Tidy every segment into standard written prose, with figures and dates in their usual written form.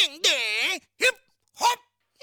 ding ding, hip hop.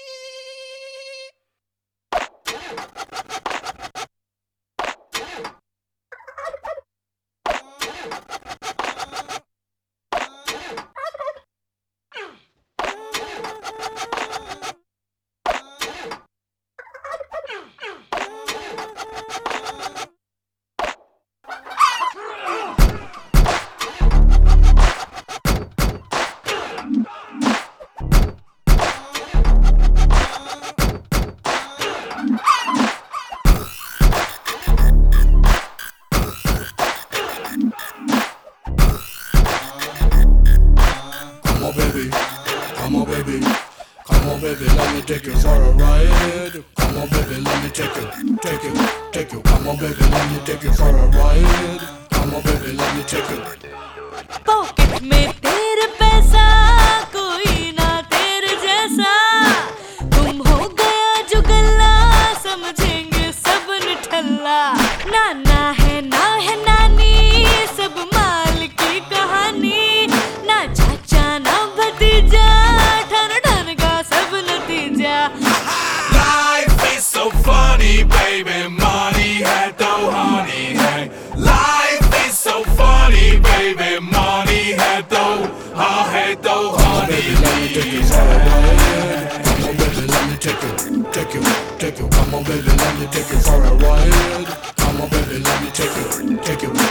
Come on, baby. Come on, baby. Come on, baby. Let me take you for a ride. Come on, baby. Let me take you. Come on, baby. Let me take you for a ride. Come on, baby. Let me take you. Pocket में तेरे पैसा कोई ना तेरे जैसा तुम हो गया जो गल्ला समझेंगे सब निठल्ला नाना है नानी सब माल की कहानी ना चाचा ना भतीजा ठन ठन का सब नतीजा Life is so funny, baby. Money है तो honey है. Life is so funny, baby. Money है तो हाँ है तो honey Come on, baby. Let me take you. Take you. Come on, baby. Let me take you for a ride. Come on, baby. Let me take you.